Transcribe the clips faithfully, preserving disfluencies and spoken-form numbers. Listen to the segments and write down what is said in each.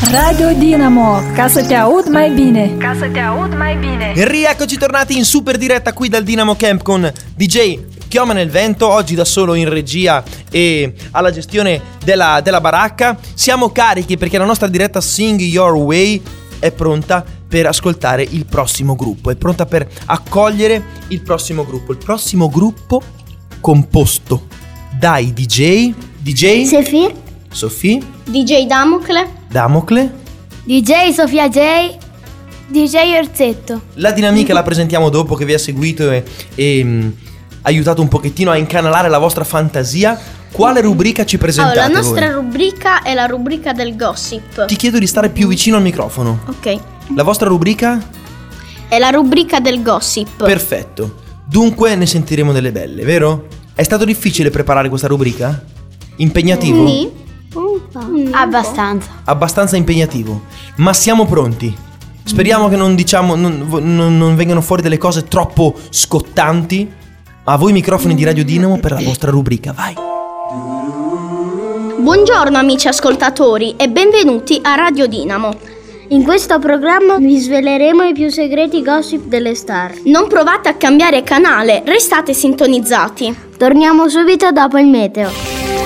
Radio Dinamo, ca să te aud mai bine. Ca să te aud mai bine. E rieccoci tornati in super diretta qui dal Dinamo Camp con D J Chioma nel Vento, oggi da solo in regia e alla gestione della, della baracca. Siamo carichi perché la nostra diretta Sing Your Way è pronta per ascoltare il prossimo gruppo, è pronta per accogliere il prossimo gruppo. Il prossimo gruppo composto dai D J D J Sefir, Sofì, D J Damocle, Damocle, D J Sofia J, D J Orzetto. La dinamica la presentiamo dopo che vi ha seguito e, e mh, aiutato un pochettino a incanalare la vostra fantasia. Quale rubrica ci presentate? Allora, la nostra voi? rubrica è la rubrica del gossip. Ti chiedo di stare più vicino al microfono. Ok. La vostra rubrica? È la rubrica del gossip. Perfetto. Dunque ne sentiremo delle belle, vero? È stato difficile preparare questa rubrica? Impegnativo? Sì. Un po'. Mm, Abbastanza. Abbastanza impegnativo. Ma siamo pronti. Speriamo che non diciamo non, non, non vengano fuori delle cose troppo scottanti. A voi microfoni di Radio Dinamo per la vostra rubrica, vai. Buongiorno amici ascoltatori e benvenuti a Radio Dinamo. In questo programma vi sveleremo i più segreti gossip delle star. Non provate a cambiare canale, restate sintonizzati. Torniamo subito dopo il meteo.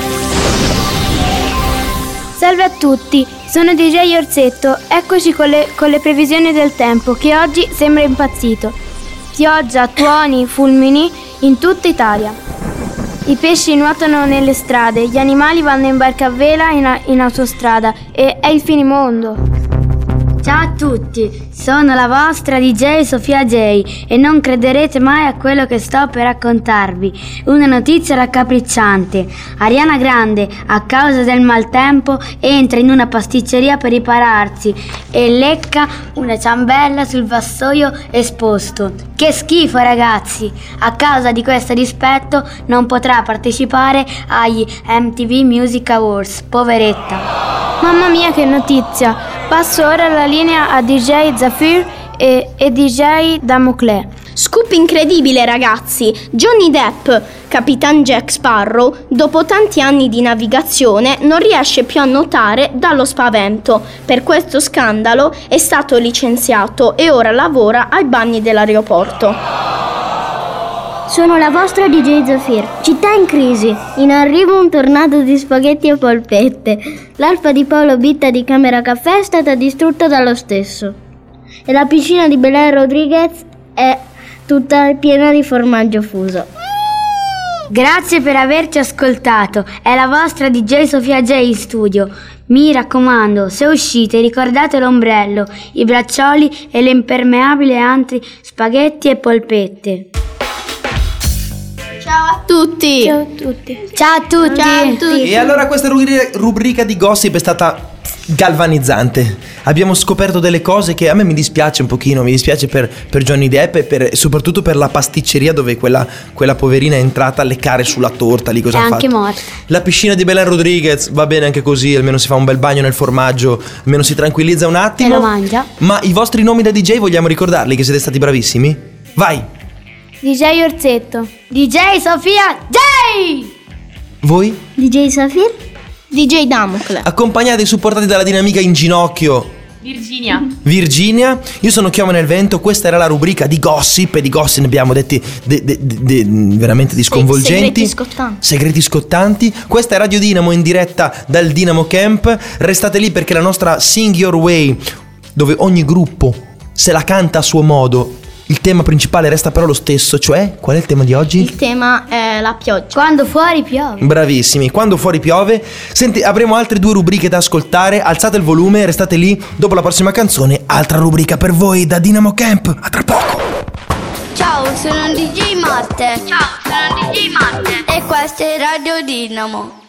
Salve a tutti, sono D J Orzetto, eccoci con le, con le previsioni del tempo che oggi sembra impazzito. Pioggia, tuoni, fulmini in tutta Italia. I pesci nuotano nelle strade, gli animali vanno in barca a vela in, in autostrada e è il finimondo. Ciao a tutti, sono la vostra D J Sofia J e non crederete mai a quello che sto per raccontarvi. Una notizia raccapricciante. Ariana Grande, a causa del maltempo, entra in una pasticceria per ripararsi e lecca una ciambella sul vassoio esposto. Che schifo, ragazzi! A causa di questo dispetto non potrà partecipare agli M T V Music Awards. Poveretta. Mamma mia che notizia! Passo ora la linea a D J Zafir e, e D J Damocle. Scoop incredibile ragazzi! Johnny Depp, Capitan Jack Sparrow, dopo tanti anni di navigazione non riesce più a nuotare dallo spavento. Per questo scandalo è stato licenziato e ora lavora ai bagni dell'aeroporto. Sono la vostra D J Zafir. Città in crisi. In arrivo un tornado di spaghetti e polpette. L'alfa di Paolo Bitta di Camera Caffè è stata distrutta dallo stesso. E la piscina di Belen Rodriguez è tutta piena di formaggio fuso. Grazie per averci ascoltato. È la vostra D J Sofia J in studio. Mi raccomando, se uscite ricordate l'ombrello, i braccioli e l'impermeabile antri spaghetti e polpette. Ciao a tutti! Ciao a tutti! Ciao a tutti! Ciao a tutti! E allora questa rubrica di gossip è stata galvanizzante. Abbiamo scoperto delle cose che a me mi dispiace un pochino. Mi dispiace per, per Johnny Depp e per, soprattutto per la pasticceria dove quella, quella poverina è entrata a leccare sulla torta lì. Cosa è ha anche fatto? morta. La piscina di Belen Rodriguez va bene anche così. Almeno si fa un bel bagno nel formaggio, almeno si tranquillizza un attimo e lo mangia. Ma i vostri nomi da D J vogliamo ricordarli, che siete stati bravissimi? Vai! D J Orzetto, D J Sofia J. Voi? D J Safir, D J Damocle. Accompagnati e supportati dalla dinamica in ginocchio Virginia. Virginia. Io sono Chioma nel Vento. Questa era la rubrica di gossip. E di gossip ne abbiamo detti de, de, de, de, veramente di sconvolgenti. Segreti scottanti. Segreti scottanti. Questa è Radio Dinamo in diretta dal Dinamo Camp. Restate lì perché la nostra Sing Your Way, dove ogni gruppo se la canta a suo modo, il tema principale resta però lo stesso. Cioè, qual è il tema di oggi? Il tema è la pioggia. Quando fuori piove. Bravissimi, quando fuori piove. Senti, avremo altre due rubriche da ascoltare. Alzate il volume, restate lì. Dopo la prossima canzone, altra rubrica per voi da Dinamo Camp. A tra poco. Ciao, sono D J Marte. Ciao, sono D J Marte. E questa è Radio Dinamo.